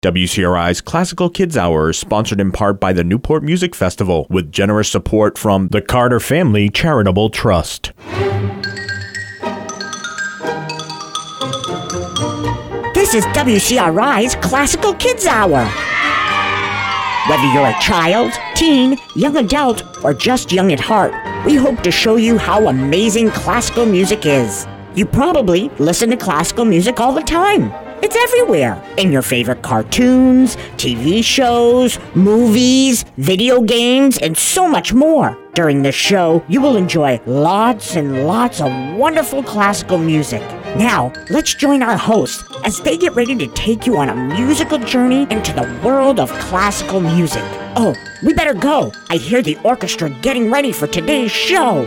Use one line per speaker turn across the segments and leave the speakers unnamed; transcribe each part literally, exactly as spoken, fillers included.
W C R I's Classical Kids Hour is sponsored in part by the Newport Music Festival, with generous support from the Carter Family Charitable Trust.
This is W C R I's Classical Kids Hour. Whether you're a child, teen, young adult, or just young at heart, we hope to show you how amazing classical music is. You probably listen to classical music all the time. It's everywhere. In your favorite cartoons, T V shows, movies, video games, and so much more. During the show, you will enjoy lots and lots of wonderful classical music. Now, let's join our hosts as they get ready to take you on a musical journey into the world of classical music. Oh, we better go. I hear the orchestra getting ready for today's show.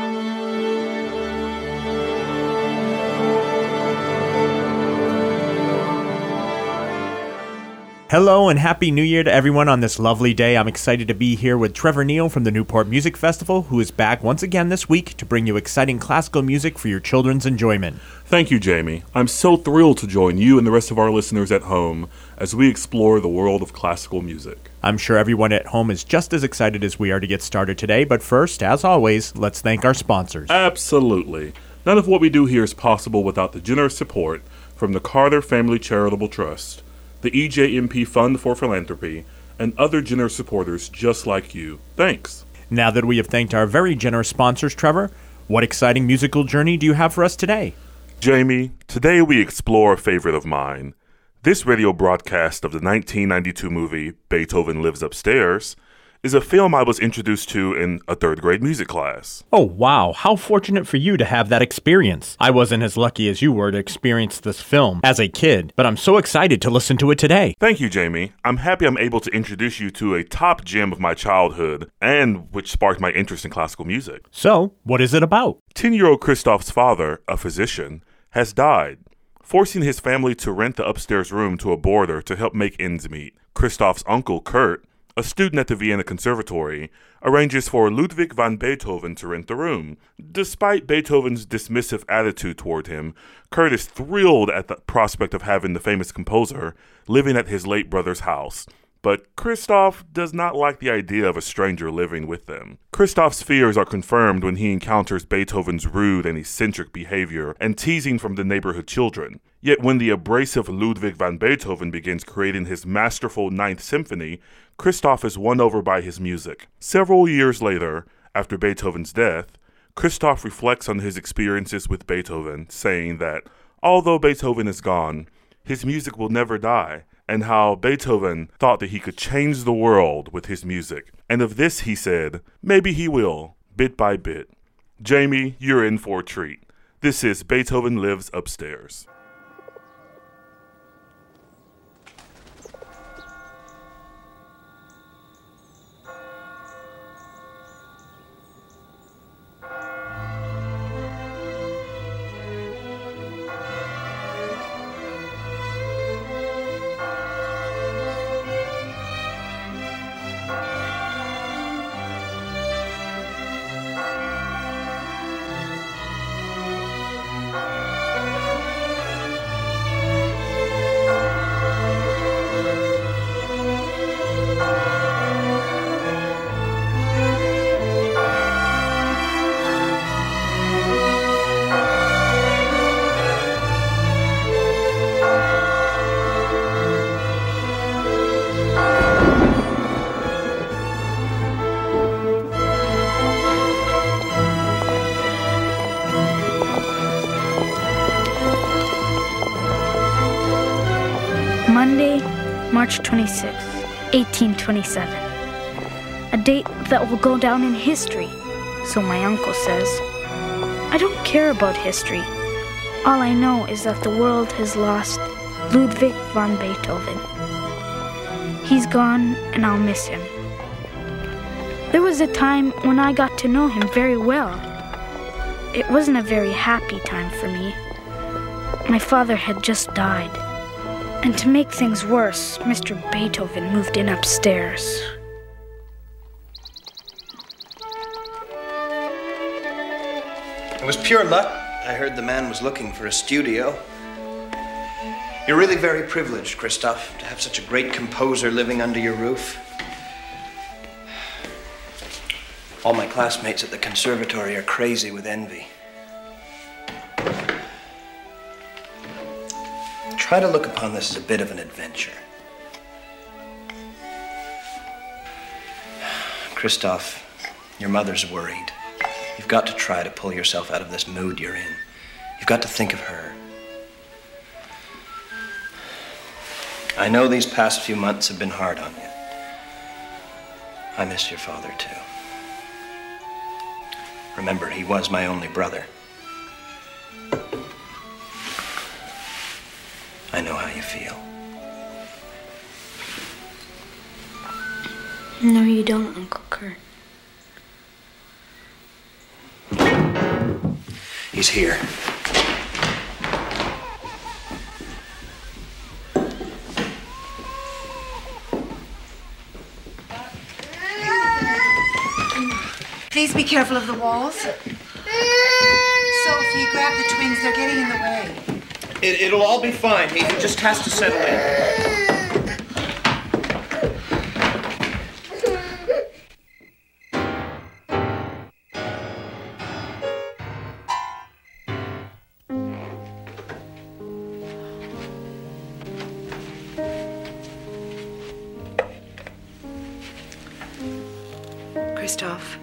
Hello and Happy New Year to everyone on this lovely day. I'm excited to be here with Trevor Neal from the Newport Music Festival, who is back once again this week to bring you exciting classical music for your children's enjoyment.
Thank you, Jamie. I'm so thrilled to join you and the rest of our listeners at home as we explore the world of classical music.
I'm sure everyone at home is just as excited as we are to get started today, but first, as always, let's thank our sponsors.
Absolutely. None of what we do here is possible without the generous support from the Carter Family Charitable Trust, the E J M P Fund for Philanthropy, and other generous supporters just like you. Thanks.
Now that we have thanked our very generous sponsors, Trevor, what exciting musical journey do you have for us today?
Jamie, today we explore a favorite of mine. This radio broadcast of the nineteen ninety-two movie Beethoven Lives Upstairs is a film I was introduced to in a third grade music class.
Oh, wow. How fortunate for you to have that experience. I wasn't as lucky as you were to experience this film as a kid, but I'm so excited to listen to it today.
Thank you, Jamie. I'm happy I'm able to introduce you to a top gem of my childhood, and which sparked my interest in classical music.
So, what is it about?
Ten-year-old Christoph's father, a physician, has died, forcing his family to rent the upstairs room to a boarder to help make ends meet. Christoph's uncle, Kurt, a student at the Vienna Conservatory, arranges for Ludwig van Beethoven to rent the room. Despite Beethoven's dismissive attitude toward him, Kurt is thrilled at the prospect of having the famous composer living at his late brother's house. But Christoph does not like the idea of a stranger living with them. Christoph's fears are confirmed when he encounters Beethoven's rude and eccentric behavior and teasing from the neighborhood children. Yet when the abrasive Ludwig van Beethoven begins creating his masterful Ninth Symphony, Christoph is won over by his music. Several years later, after Beethoven's death, Christoph reflects on his experiences with Beethoven, saying that although Beethoven is gone, his music will never die, and how Beethoven thought that he could change the world with his music. And of this he said, maybe he will, bit by bit. Jamie, you're in for a treat. This is Beethoven Lives Upstairs.
Monday, March twenty-sixth, eighteen twenty-seven. A date that will go down in history, so my uncle says. I don't care about history. All I know is that the world has lost Ludwig van Beethoven. He's gone, and I'll miss him. There was a time when I got to know him very well. It wasn't a very happy time for me. My father had just died. And to make things worse, Mister Beethoven moved in upstairs.
It was pure luck. I heard the man was looking for a studio. You're really very privileged, Christoph, to have such a great composer living under your roof. All my classmates at the conservatory are crazy with envy. Try to look upon this as a bit of an adventure. Christoph, your mother's worried. You've got to try to pull yourself out of this mood you're in. You've got to think of her. I know these past few months have been hard on you. I miss your father, too. Remember, he was my only brother. I know how you feel.
No, you don't, Uncle Kurt.
He's here.
Please be careful of the walls. Sophie, grab the twins. They're getting in the way.
It, it'll all be fine. He just has to settle in.
Christoph,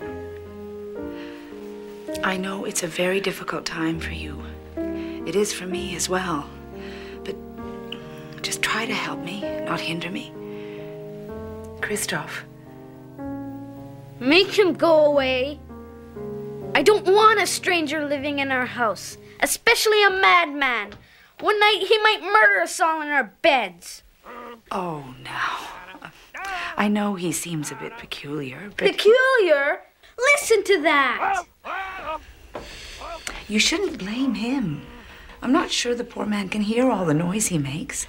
I know it's a very difficult time for you. It is for me as well. But just try to help me, not hinder me. Christoph.
Make him go away. I don't want a stranger living in our house, especially a madman. One night he might murder us all in our beds.
Oh, now. I know he seems a bit peculiar, but...
Peculiar? Listen to that!
You shouldn't blame him. I'm not sure the poor man can hear all the noise he makes.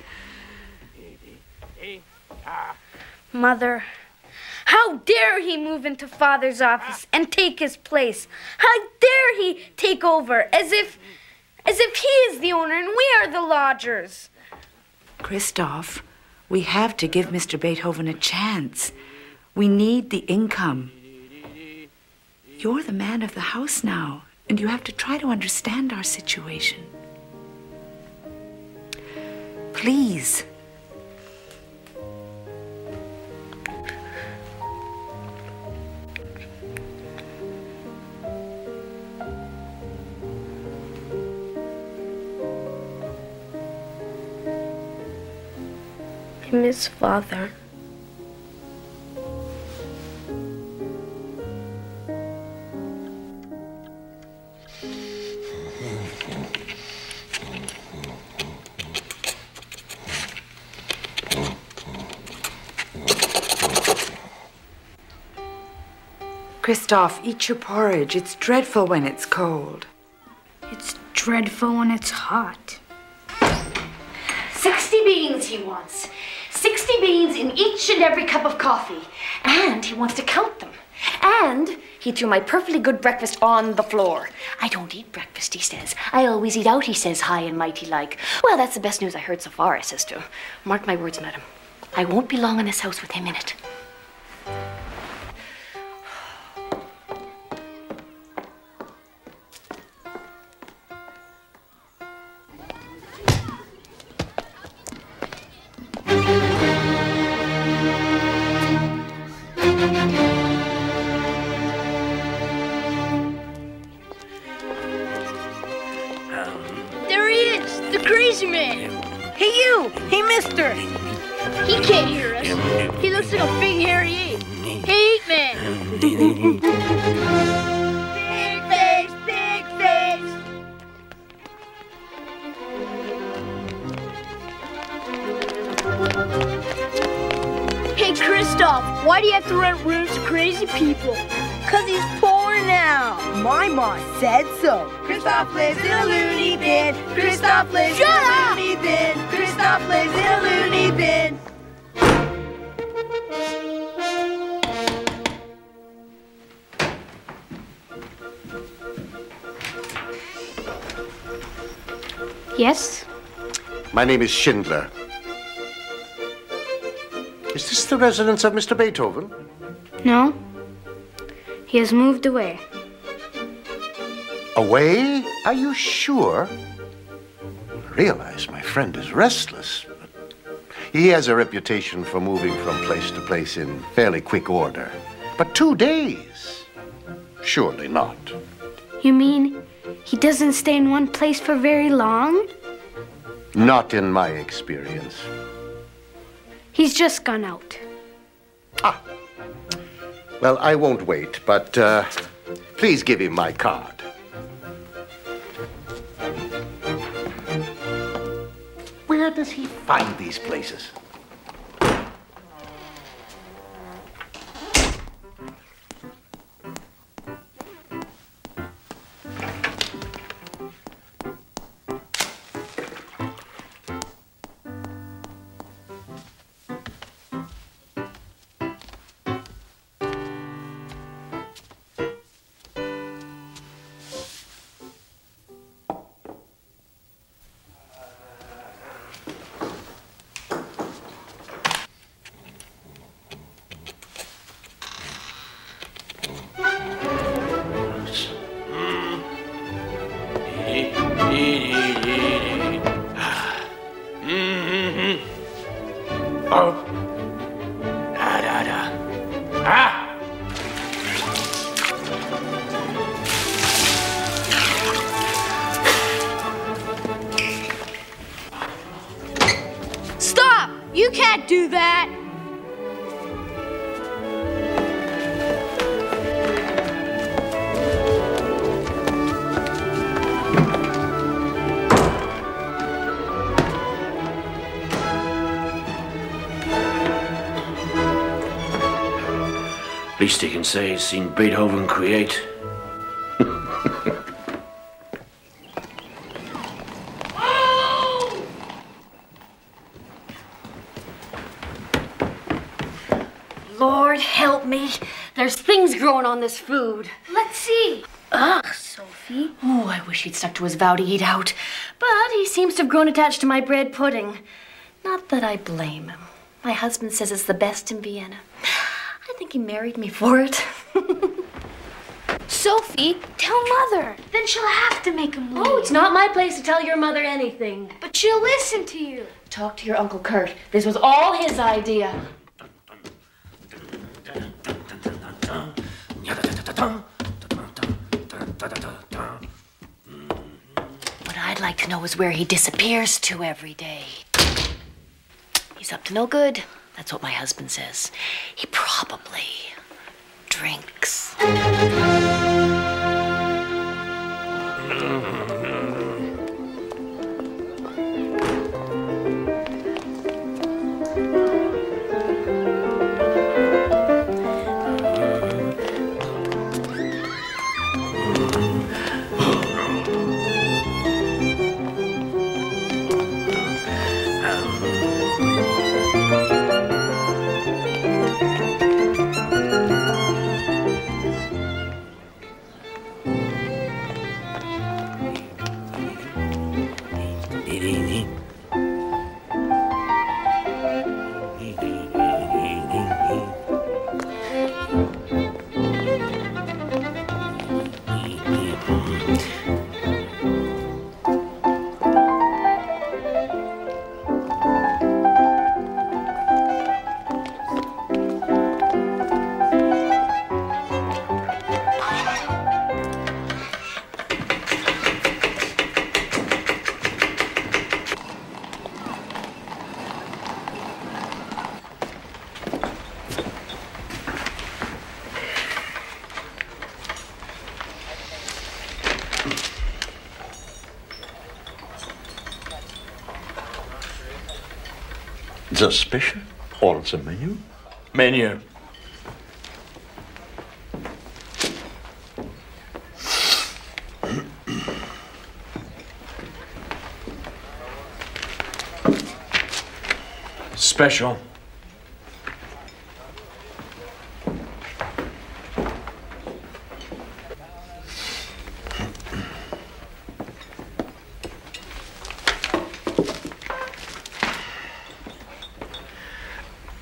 Mother, how dare he move into Father's office and take his place? How dare he take over as if, as if he is the owner and we are the lodgers?
Christoph, we have to give Mister Beethoven a chance. We need the income. You're the man of the house now, and you have to try to understand our situation. Please.
I miss Father.
Christoph, eat your porridge. It's dreadful when it's cold.
It's dreadful when it's hot.
Sixty beans he wants. Sixty beans in each and every cup of coffee. And he wants to count them. And he threw my perfectly good breakfast on the floor. I don't eat breakfast, he says. I always eat out, he says, high and mighty like. Well, that's the best news I heard so far, I says to him. Mark my words, madam. I won't be long in this house with him in it.
There he is, the crazy man.
Hey, you! Hey, mister!
He can't hear us. He looks like a big hairy ape. Hey, ape man.
Big face! Big face!
Hey, Christoph, why do you have to rent rooms to crazy people?
Cause he's poor now. My ma said so. Christoph lives in a loony bin. Christoph lives
Shut
in a
up!
loony bin. Christoph lives in a loony bin.
Yes?
My name is Schindler. Is this the residence of Mister Beethoven?
No. He has moved away.
Away? Are you sure? I realize my friend is restless. He has a reputation for moving from place to place in fairly quick order. But two days? Surely not.
You mean he doesn't stay in one place for very long?
Not in my experience.
He's just gone out.
Ah. Well, I won't wait, but uh, please give him my card. Where does he find these places?
Stop! You can't do that!
Least he can say he's seen Beethoven create.
Lord help me. There's things growing on this food.
Let's see.
Ugh, Sophie. Oh, I wish he'd stuck to his vow to eat out. But he seems to have grown attached to my bread pudding. Not that I blame him. My husband says it's the best in Vienna. I think he married me for it.
Sophie, tell Mother. Then she'll have to make him leave.
Oh, it's not my place to tell your mother anything.
But she'll listen to you.
Talk to your Uncle Kurt. This was all his idea. What I'd like to know is where he disappears to every day. He's up to no good. That's what my husband says. He probably drinks.
The special or the menu?
Menu. Special.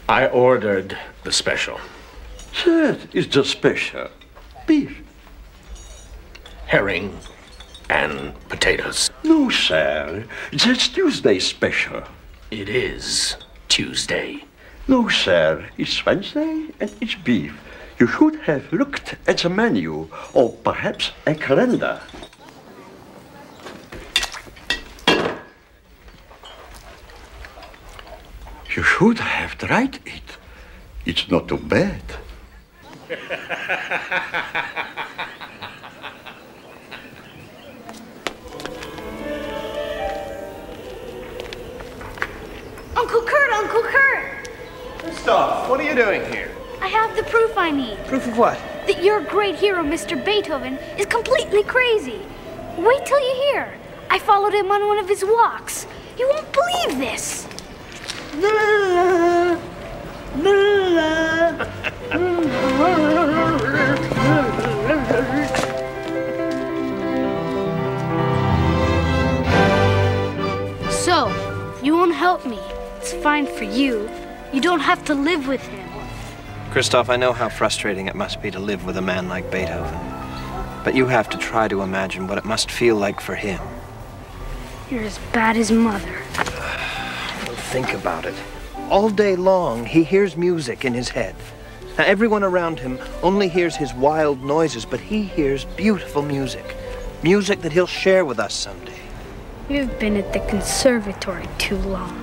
I ordered the special.
That is the special. Beef.
Herring and potatoes.
No, sir. That's Tuesday special.
It is Tuesday.
No, sir. It's Wednesday and it's beef. You should have looked at the menu, or perhaps a calendar. You should have tried it. It's not too bad.
Uncle Kurt, Uncle Kurt!
Christoph, what are you doing here?
I have the proof I need.
Proof of what?
That your great hero, Mister Beethoven, is completely crazy. Wait till you hear. I followed him on one of his walks. You won't believe this. So, you won't help me. It's fine for you. You don't have to live with him.
Christoph, I know how frustrating it must be to live with a man like Beethoven. But you have to try to imagine what it must feel like for him.
You're as bad as Mother.
Think about it. All day long, he hears music in his head. Now, everyone around him only hears his wild noises, but he hears beautiful music. Music that he'll share with us someday.
You've been at the conservatory too long.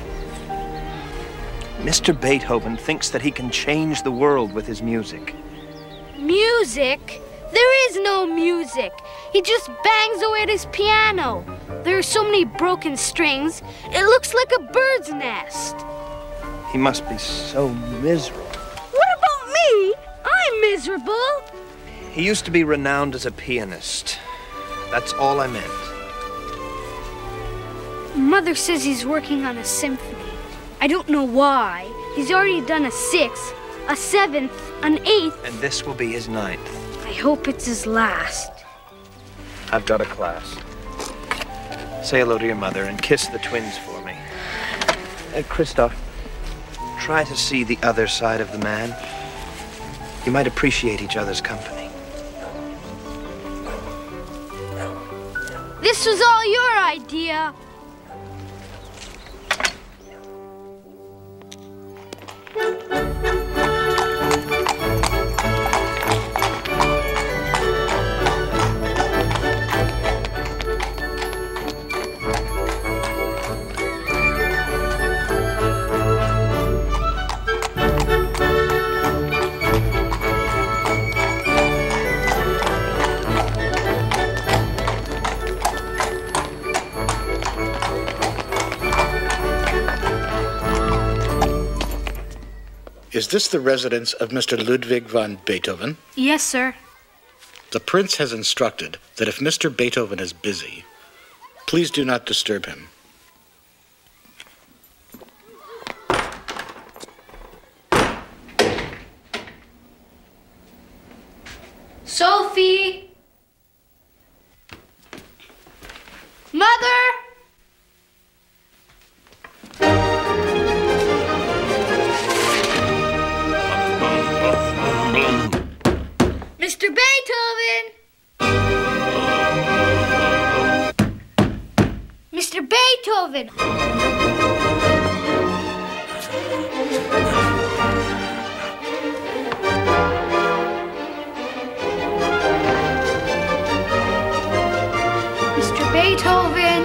Mister Beethoven thinks that he can change the world with his music.
Music? There is no music. He just bangs away at his piano. There are so many broken strings, it looks like a bird's nest.
He must be so miserable.
What about me? I'm miserable.
He used to be renowned as a pianist. That's all I meant.
Mother says he's working on a symphony. I don't know why. He's already done a sixth, a seventh, an eighth.
And this will be his ninth.
I hope it's his last.
I've got a class. Say hello to your mother and kiss the twins for me. Uh, Christoph, try to see the other side of the man. You might appreciate each other's company.
This was all your idea.
Is this the residence of Mister Ludwig van Beethoven?
Yes, sir.
The prince has instructed that if Mister Beethoven is busy, please do not disturb him.
Sophie! Mother! Mister Beethoven! Mister Beethoven! Mister Beethoven!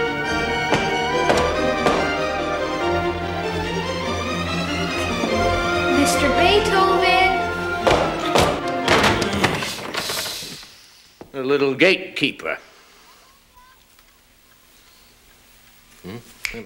Mister Beethoven!
The little gatekeeper. Hmm?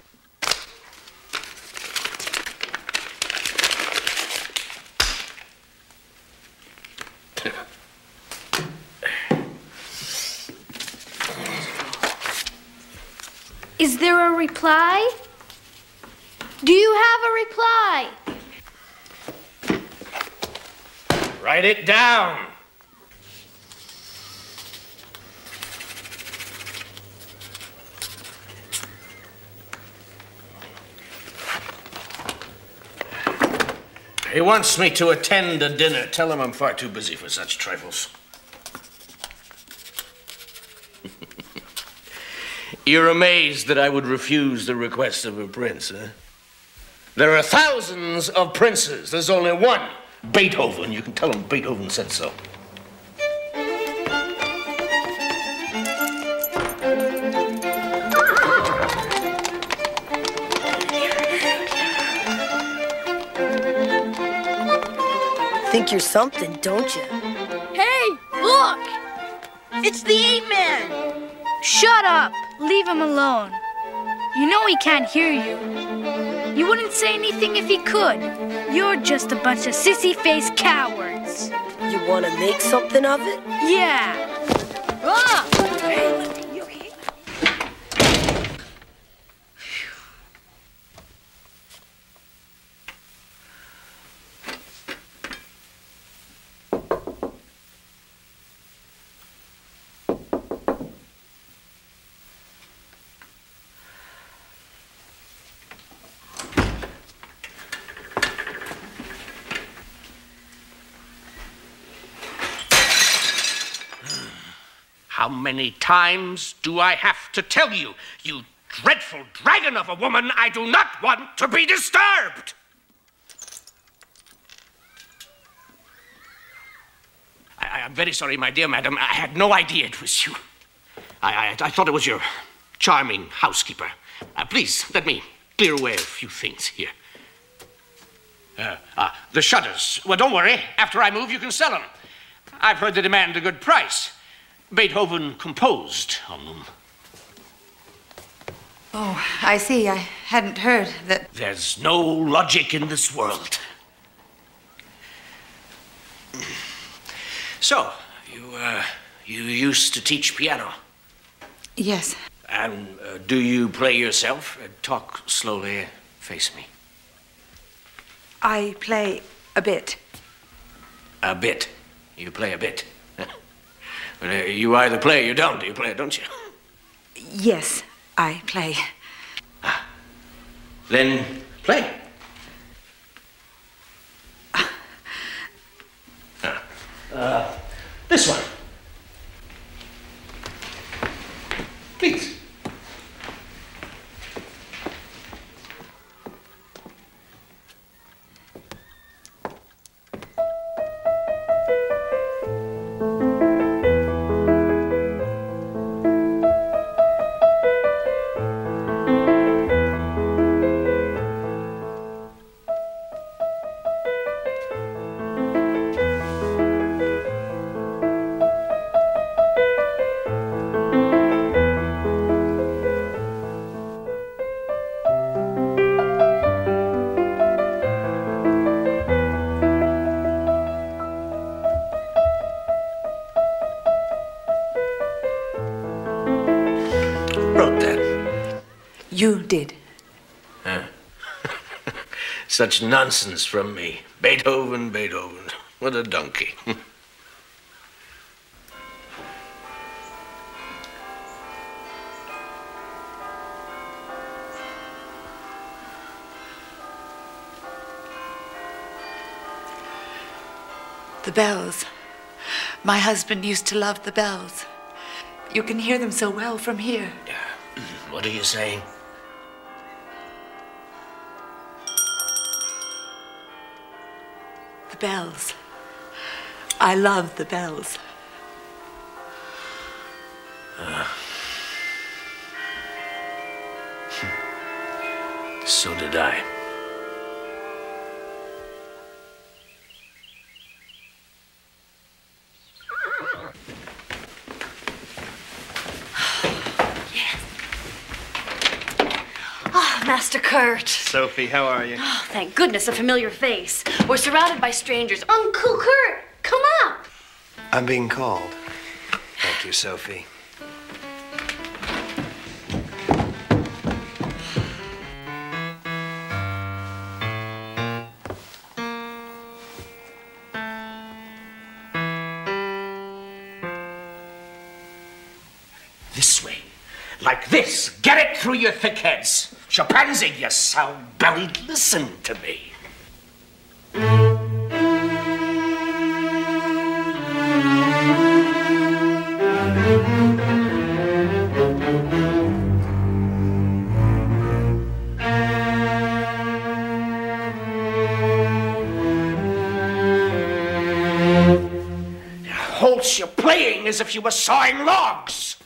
Is there a reply? Do you have a reply?
Write it down. He wants me to attend a dinner. Tell him I'm far too busy for such trifles. You're amazed that I would refuse the request of a prince, huh? There are thousands of princes. There's only one, Beethoven. You can tell him Beethoven said so.
Think you're something, don't you?
Hey, look! It's the ape man!
Shut up! Leave him alone. You know he can't hear you. You wouldn't say anything if he could. You're just a bunch of sissy-faced cowards.
You want to make something of it?
Yeah.
Ah!
How many times do I have to tell you, you dreadful dragon of a woman, I do not want to be disturbed? I, I'm very sorry, my dear madam. I had no idea it was you. I, I, I thought it was your charming housekeeper. Uh, please, let me clear away a few things here. Uh, uh, the shutters. Well, don't worry. After I move, you can sell them. I've heard they demand a good price. Beethoven composed on them.
Oh, I see. I hadn't heard that.
There's no logic in this world. So, you, uh, you used to teach piano?
Yes.
And uh, do you play yourself? Uh, talk slowly. Face me.
I play a bit.
A bit? You play a bit? Well, uh, you either play or you don't. You play, don't you?
Yes, I play.
Ah. Then play.
Uh,
ah. uh, this one. Please.
You did.
Huh? Such nonsense from me. Beethoven, Beethoven. What a donkey.
The bells. My husband used to love the bells. You can hear them so well from here.
What are you saying?
The bells. I love the bells.
Uh, so did I.
Master Kurt.
Sophie, how are you?
Oh, thank goodness, a familiar face. We're surrounded by strangers. Uncle Kurt, come up.
I'm being called. Thank you, Sophie.
This way. Like this. Get it through your thick heads. Chimpanzee, you sound-bellied, listen to me. notes you're playing as if you were sawing logs.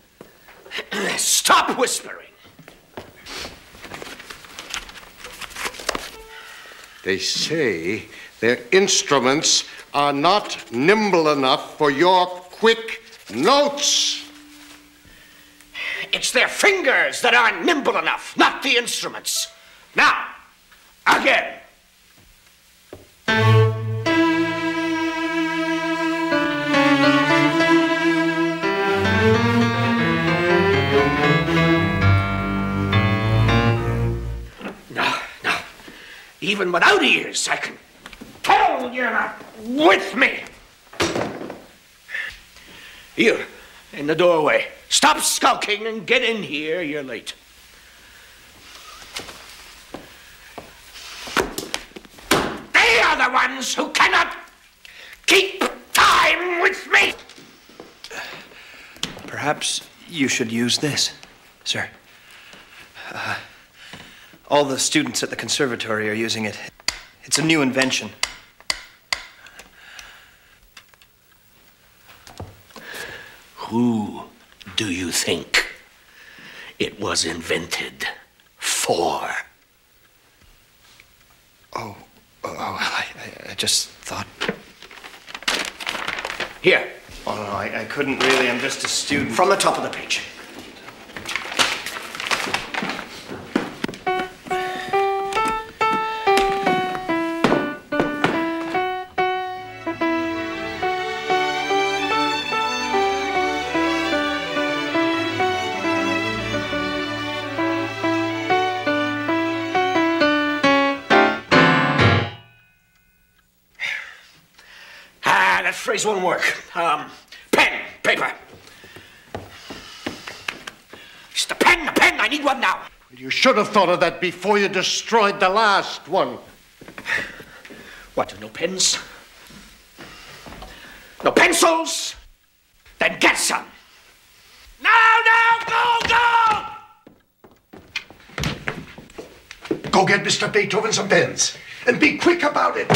Stop whispering.
They say their instruments are not nimble enough for your quick notes.
It's their fingers that aren't nimble enough, not the instruments. Now, again. No, no. Even without ears, I can tell you're not with me. You, in the doorway. Stop skulking and get in here. You're late. They are the ones who cannot keep time with me.
Perhaps you should use this, sir. Uh, all the students at the conservatory are using it. It's a new invention.
Who do you think it was invented for?
Oh, oh, I, I just thought.
Here.
Oh, no, I, I couldn't really. I'm just a student.
From the top of the page. Phrase won't work. Um, pen, paper. It's the pen, the pen. I need one now.
You should have thought of that before you destroyed the last one.
What, no pens? No pencils? Then get some. Now, now, go, go!
Go get Mister Beethoven some pens. And be quick about it.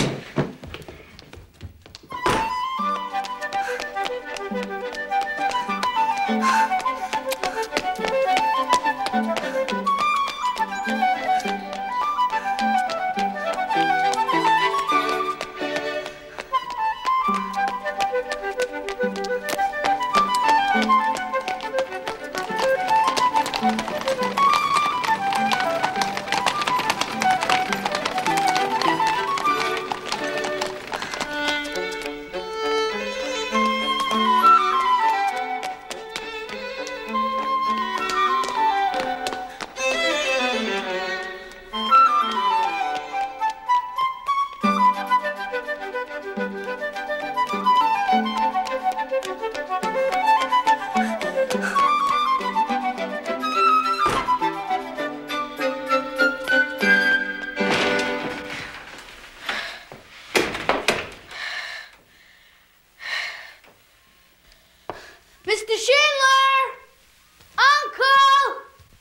Mister Schindler! Uncle!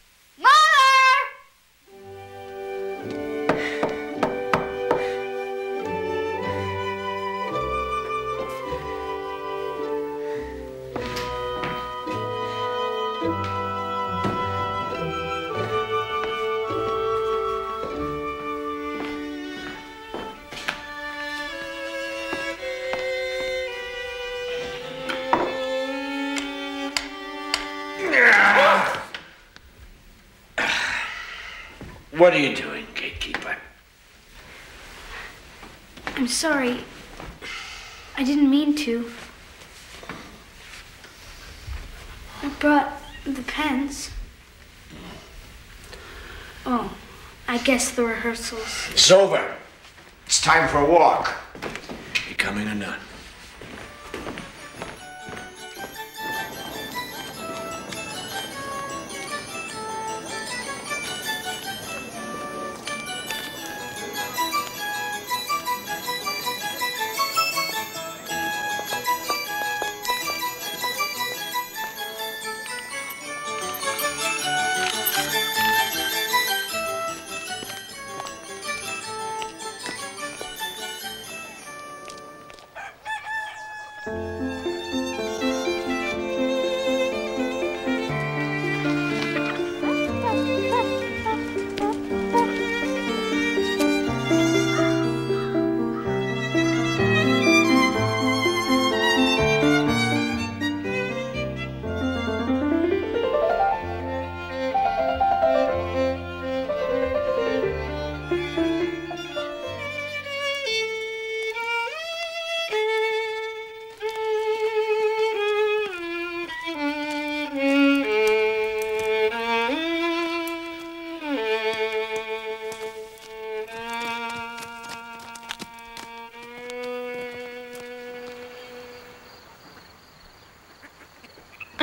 Mother!
What are you doing, gatekeeper?
I'm sorry. I didn't mean to. I brought the pens. Oh, I guess the rehearsals.
It's over. It's time for a walk. Becoming a nun.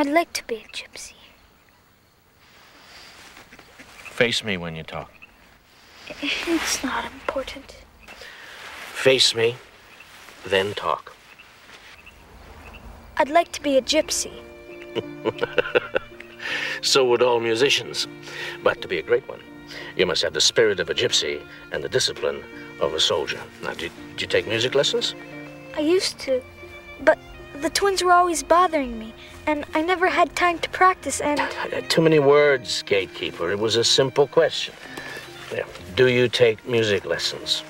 I'd like to be a gypsy.
Face me when you talk.
It's not important.
Face me, then talk.
I'd like to be a gypsy.
So would all musicians. But to be a great one, you must have the spirit of a gypsy and the discipline of a soldier. Now, did, did you take music lessons?
I used to, but the twins were always bothering me, and I never had time to practice, and...
Too many words, gatekeeper. It was a simple question. Yeah. Do you take music lessons?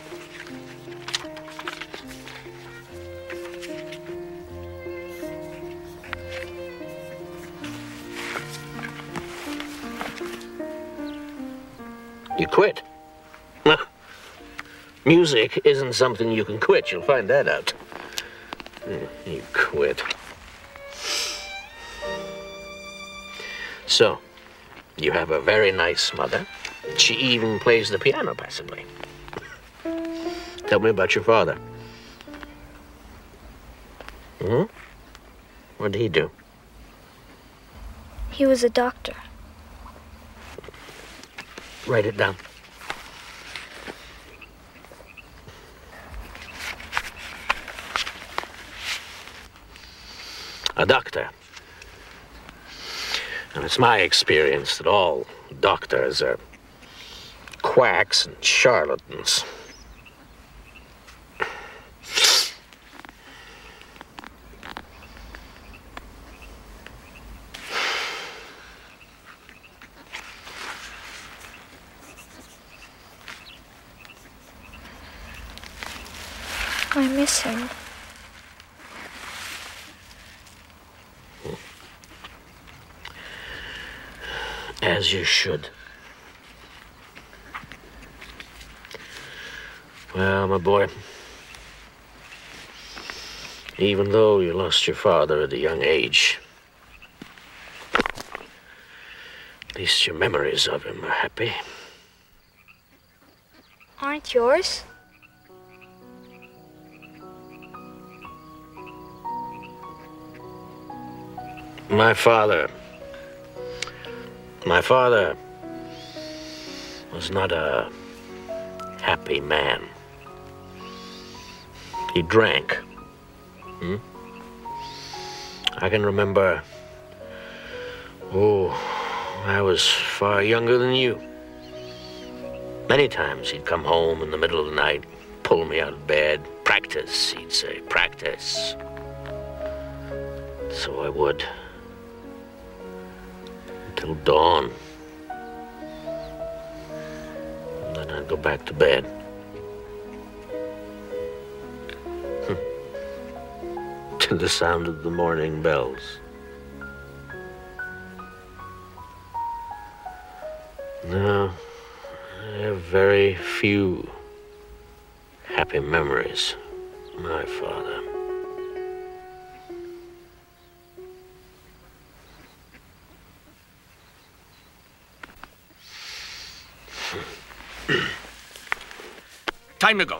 You quit. Music isn't something you can quit. You'll find that out. You quit. So, you have a very nice mother. She even plays the piano passably. Tell me about your father. Hmm? What did he do?
He was a doctor.
Write it down. A doctor. And it's my experience that all doctors are quacks and charlatans.
I miss him.
As you should. Well, my boy, even though you lost your father at a young age, at least your memories of him are happy.
Aren't yours?
My father... My father was not a happy man. He drank. Hmm? I can remember... Oh, I was far younger than you. Many times he'd come home in the middle of the night, pull me out of bed. Practice, he'd say, practice. So I would. Till dawn. And then I'd go back to bed. To the sound of the morning bells. No, I have very few happy memories of my father. Time to go.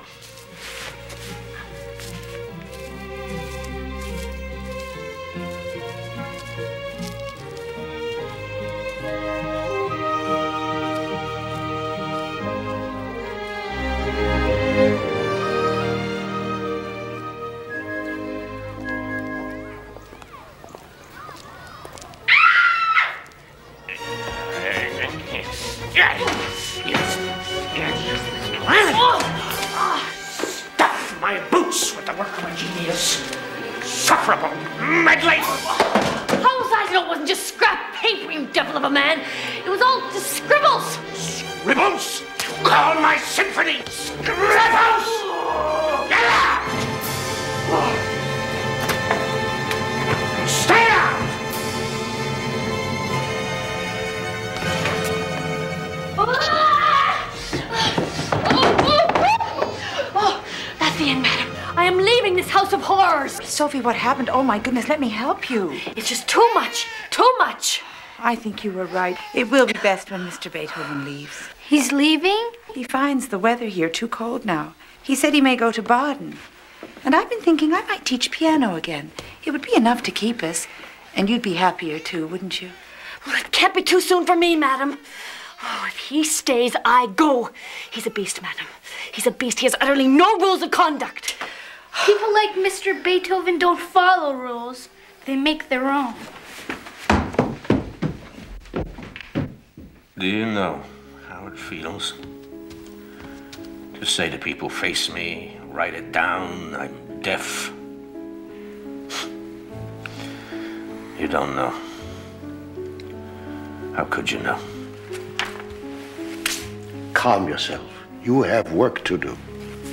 Stuff my boots with the work of a genius. Sufferable, meddling.
How was I to know it wasn't just scrap paper, you devil of a man? It was all just scribbles.
Scribbles? You call my symphony scribbles? Get out! Stay out!
Oh, that's the end, madam. I am leaving this house of horrors.
Sophie, what happened? Oh, my goodness, let me help you.
It's just too much, too much.
I think you were right. It will be best when Mister Beethoven leaves.
He's leaving?
He finds the weather here too cold now. He said he may go to Baden. And I've been thinking I might teach piano again. It would be enough to keep us. And you'd be happier too, wouldn't you?
Well, it can't be too soon for me, madam. Oh, if he stays, I go. He's a beast, madam. He's a beast. He has utterly no rules of conduct.
People like Mister Beethoven don't follow rules. They make their own.
Do you know how it feels to say to people, face me, write it down, I'm deaf? You don't know. How could you know?
Calm yourself. You have work to do.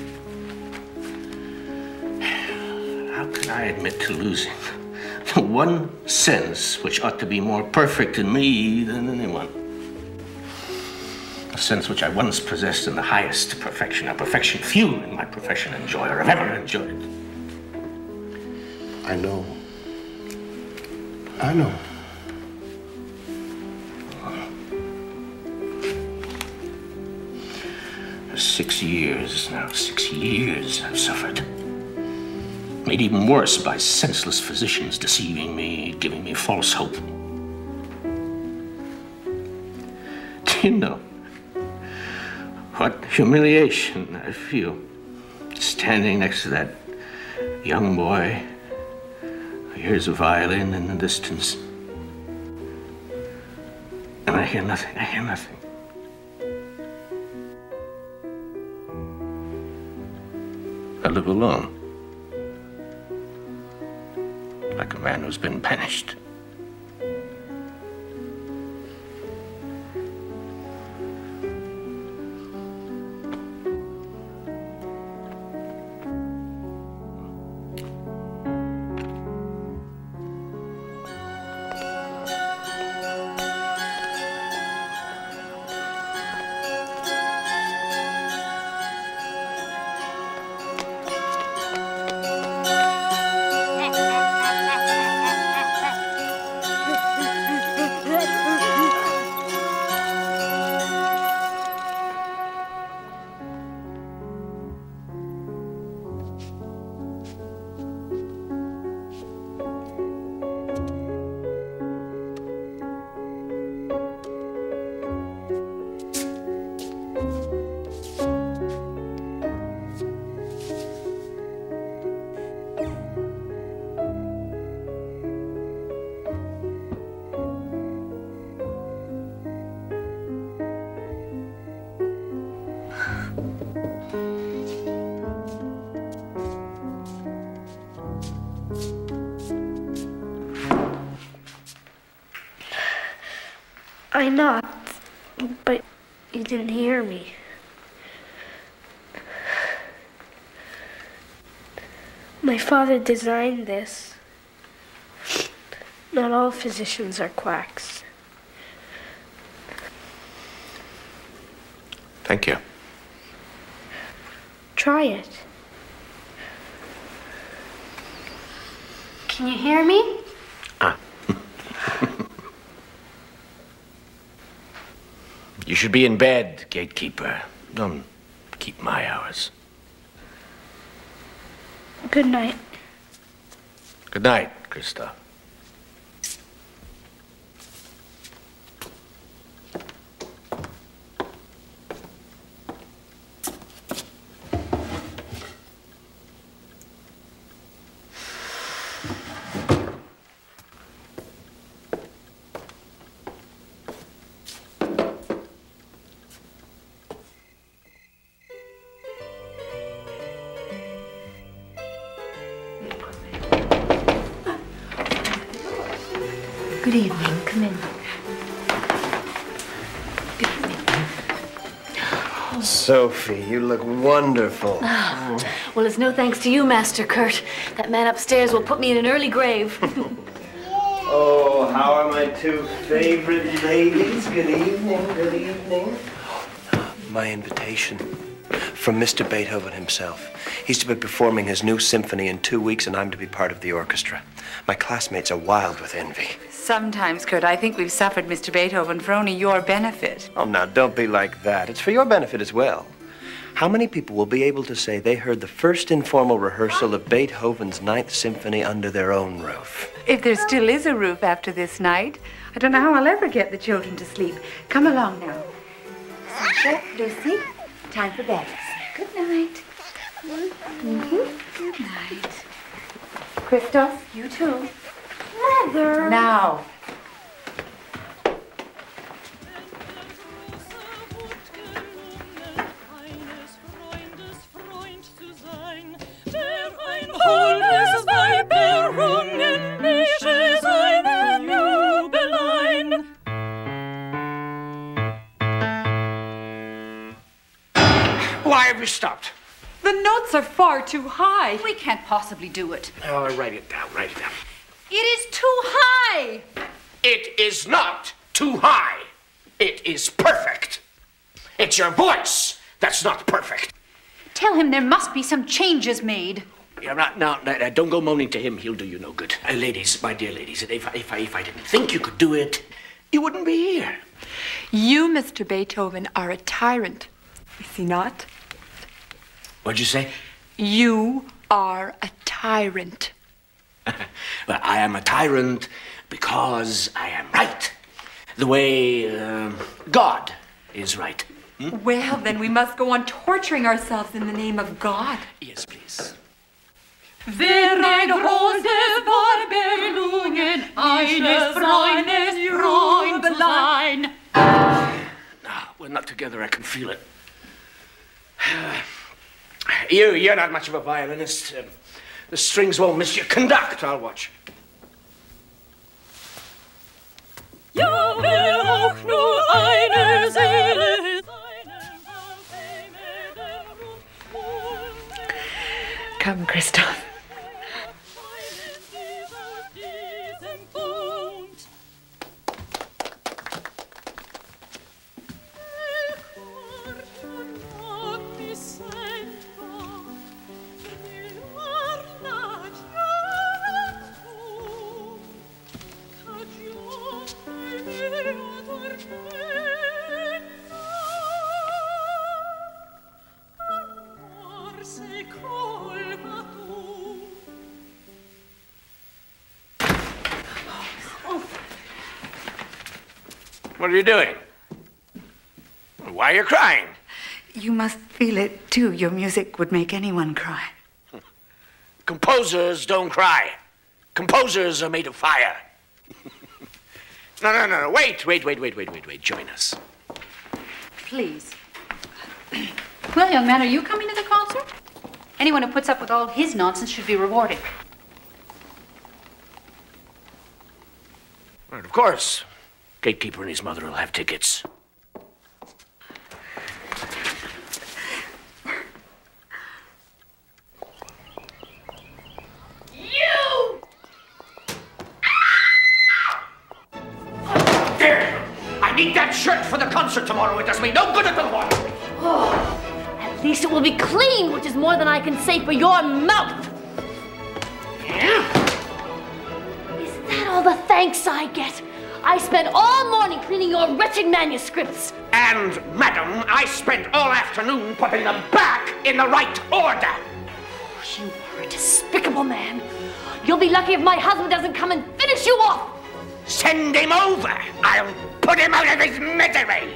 How can I admit to losing the one sense which ought to be more perfect in me than anyone? A sense which I once possessed in the highest perfection, a perfection few in my profession enjoy or have ever enjoyed.
I know. I know.
Six years now, six years I've suffered. Made even worse by senseless physicians deceiving me, giving me false hope. Do you know what humiliation I feel standing next to that young boy who hears a violin in the distance? And I hear nothing, I hear nothing. I live alone, like a man who's been banished.
I knocked, but you didn't hear me. My father designed this. Not all physicians are quacks.
Thank you.
Try it. Can you hear me?
You should be in bed, gatekeeper. Don't keep my hours.
Good night.
Good night, Christoph.
Good evening. Come in.
Sophie, you look wonderful.
Oh, well, it's no thanks to you, Master Kurt. That man upstairs will put me in an early grave.
Oh, how are my two favorite ladies? Good evening, good evening. My invitation from Mister Beethoven himself. He's to be performing his new symphony in two weeks, and I'm to be part of the orchestra. My classmates are wild with envy.
Sometimes, Kurt, I think we've suffered Mister Beethoven for only your benefit.
Oh, now, don't be like that. It's for your benefit as well. How many people will be able to say they heard the first informal rehearsal of Beethoven's Ninth Symphony under their own roof?
If there still is a roof after this night, I don't know how I'll ever get the children to sleep. Come along now. Sasha, Lucy, time for bed. Good night. Mm-hmm. Good night. Christoph, you too.
Mother.
Now.
Why have you stopped?
The notes are far too high. We can't possibly do it.
Oh, write it down, write it down.
It is too high.
It is not too high. It is perfect. It's your voice that's not perfect.
Tell him there must be some changes made.
Yeah, right, now, now, don't go moaning to him. He'll do you no good. Uh, ladies, my dear ladies, if I, if, I, if I didn't think you could do it, you wouldn't be here.
You, Mister Beethoven, are a tyrant. Is he not?
What'd you say?
You are a tyrant.
Well, I am a tyrant because I am right. The way uh, God is right. Hmm?
Well, then we must go on torturing ourselves in the name of God.
Yes, please.
Wer ein Rose war belungen, eines Freundes Freund zu sein.
No, we're not together, I can feel it. You, you're not much of a violinist. Um, the strings won't miss you. Conduct, I'll watch.
Ja, wer auch nur eine Seele
Come, Christoph.
What are you doing? Why are you crying?
You must feel it, too. Your music would make anyone cry.
Composers don't cry. Composers are made of fire. No, no, no, no. Wait, wait, wait, wait, wait, wait, wait. Join us.
Please. Well, young man, are you coming to the concert? Anyone who puts up with all his nonsense should be rewarded.
Right, of course. Gatekeeper and his mother will have tickets.
You!
There! I need that shirt for the concert tomorrow. It does me no good at the laundry.
Oh, at least it will be clean, which is more than I can say for your mouth.
Yeah?
Is that all the thanks I get? I spent all morning cleaning your wretched manuscripts.
And, madam, I spent all afternoon putting them back in the right order.
You are a despicable man. You'll be lucky if my husband doesn't come and finish you off.
Send him over. I'll put him out of his misery.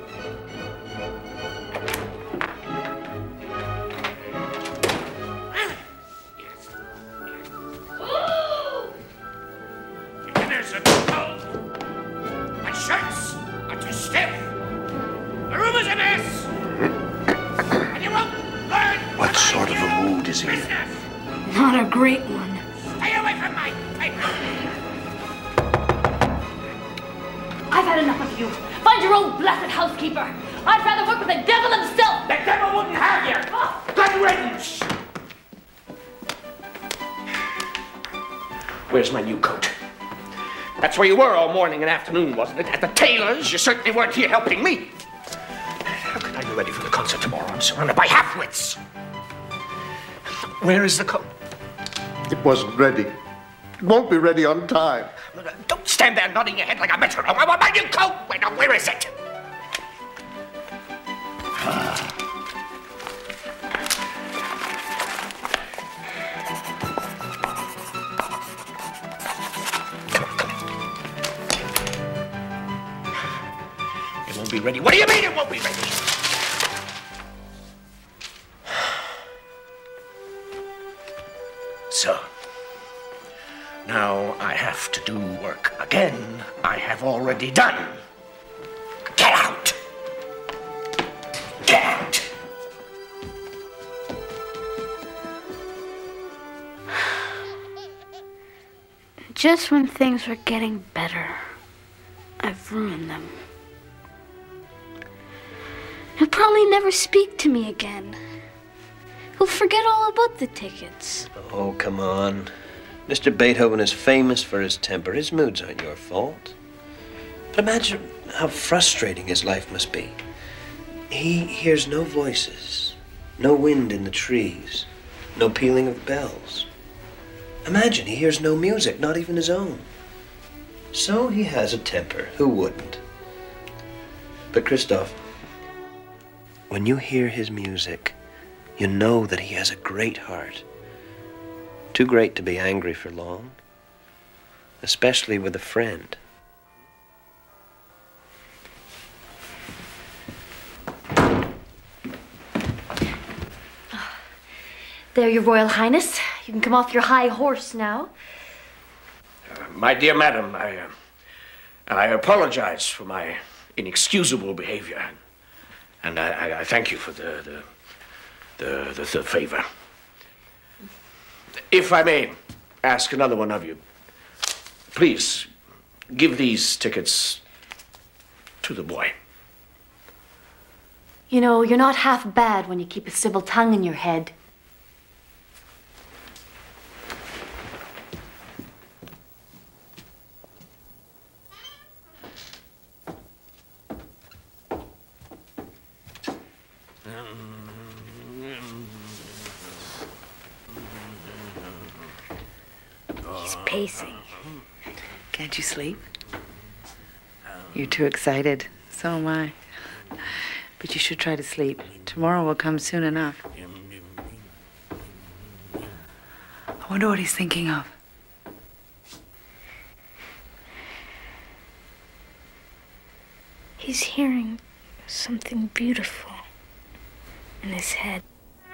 There's a cold. My shirts are too stiff. The room is a mess. And you won't learn.
What sort of a mood is he in?
Not a great one.
Stay away from my paper.
I've had enough of you. Find your own blessed housekeeper. I'd rather work with the devil himself.
The devil wouldn't have you.
Oh.
Good riddance. Where's my new coat? That's where you were all morning and afternoon, wasn't it? At the tailor's? You certainly weren't here helping me. How could I be ready for the concert tomorrow? I'm surrounded by half-wits. Where is the coat?
It wasn't ready. It won't be ready on time.
Don't stand there nodding your head like a metronome. I want my new coat. Wait, now, where is it? be ready. What do you mean it won't be ready? So, now I have to do work again I have already done. Get out! Get out!
Just when things were getting better, I've ruined them. He'll probably never speak to me again. He'll forget all about the tickets.
Oh, come on. Mister Beethoven is famous for his temper. His moods aren't your fault. But imagine how frustrating his life must be. He hears no voices, no wind in the trees, no pealing of bells. Imagine he hears no music, not even his own. So he has a temper. Who wouldn't? But Christoph, when you hear his music, you know that he has a great heart. Too great to be angry for long, especially with a friend.
There, Your Royal Highness. You can come off your high horse now.
Uh, my dear madam, I, uh, I apologize for my inexcusable behavior. And I, I, I thank you for the, the, the, the, the favor. If I may ask another one of you, please give these tickets to the boy.
You know, you're not half bad when you keep a civil tongue in your head. He's pacing.
Can't you sleep? You're too excited. So am I. But you should try to sleep. Tomorrow will come soon enough. I wonder what he's thinking of.
He's hearing something beautiful in his head.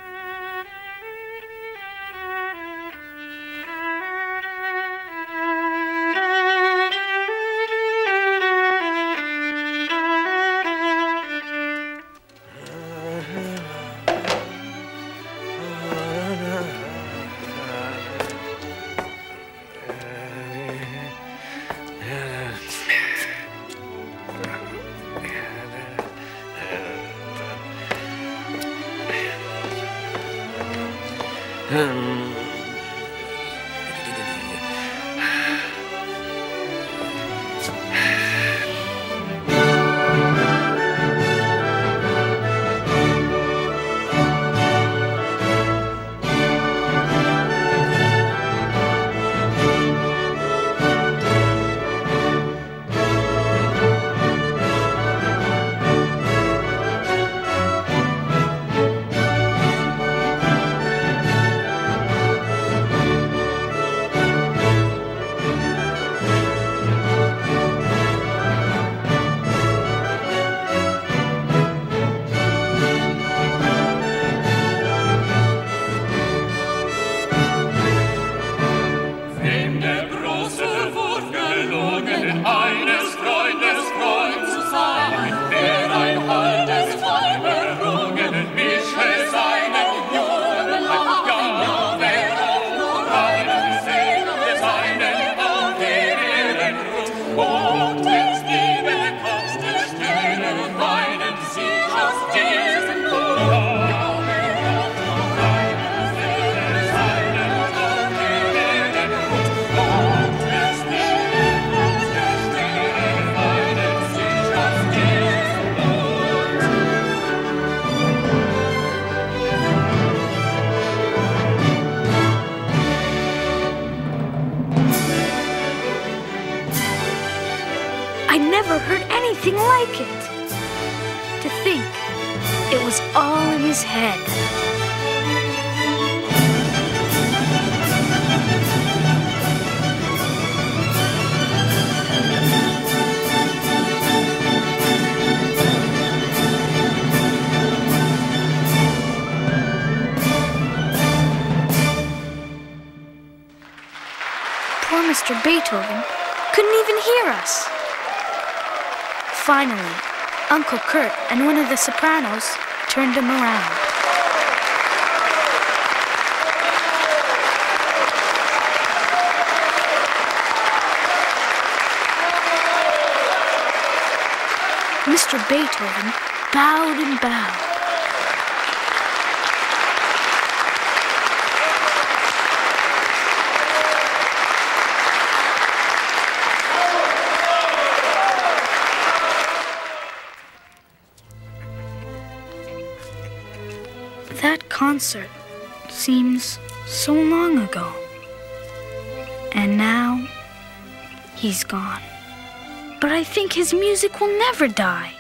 Like it. To think it was all in his head. poor Mister Beethoven couldn't even hear us. Finally, Uncle Kurt and one of the sopranos turned him around. Mister Beethoven bowed and bowed. That concert seems so long ago. And now, he's gone. But I think his music will never die.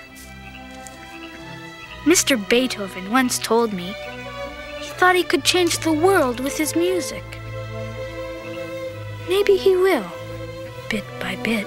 Mister Beethoven once told me he thought he could change the world with his music. Maybe he will, bit by bit.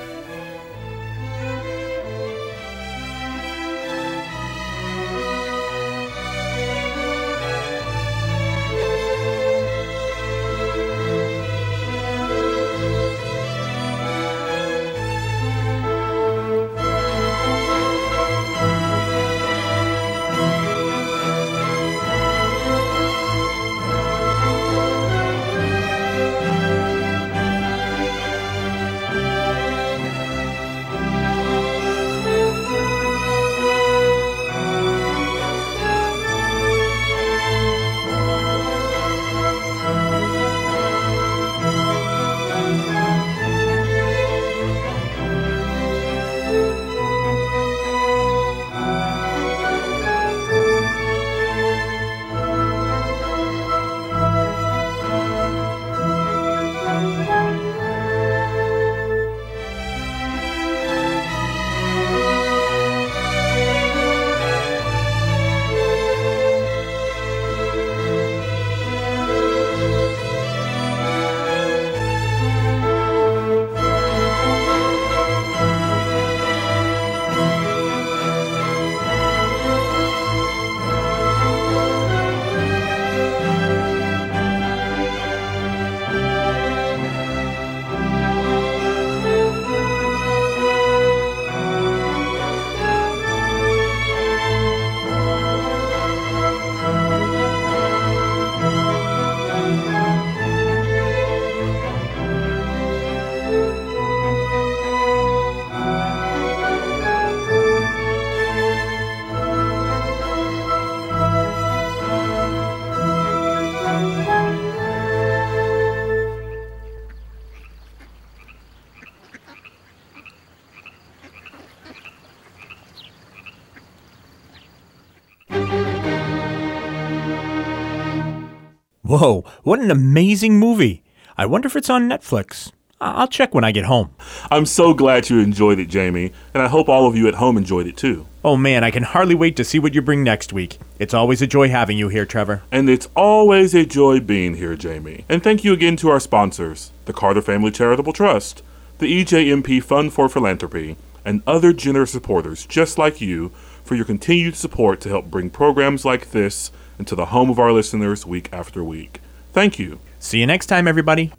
Whoa, what an amazing movie. I wonder if it's on Netflix. I'll check when I get home.
I'm so glad you enjoyed it, Jamie, and I hope all of you at home enjoyed it too.
Oh man, I can hardly wait to see what you bring next week. It's always a joy having you here, Trevor.
And it's always a joy being here, Jamie. And thank you again to our sponsors, the Carter Family Charitable Trust, the E J M P Fund for Philanthropy, and other generous supporters just like you for your continued support to help bring programs like this into the home of our listeners week after week. Thank you.
See you next time, everybody.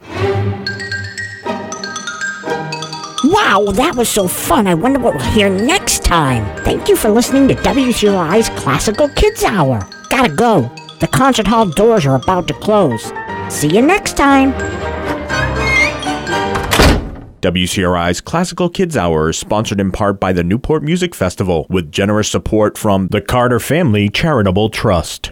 Wow, that was so fun. I wonder what we'll hear next time. Thank you for listening to W C R I's Classical Kids Hour. Gotta go. The concert hall doors are about to close. See you next time.
W C R I's Classical Kids Hour is sponsored in part by the Newport Music Festival with generous support from the Carter Family Charitable Trust.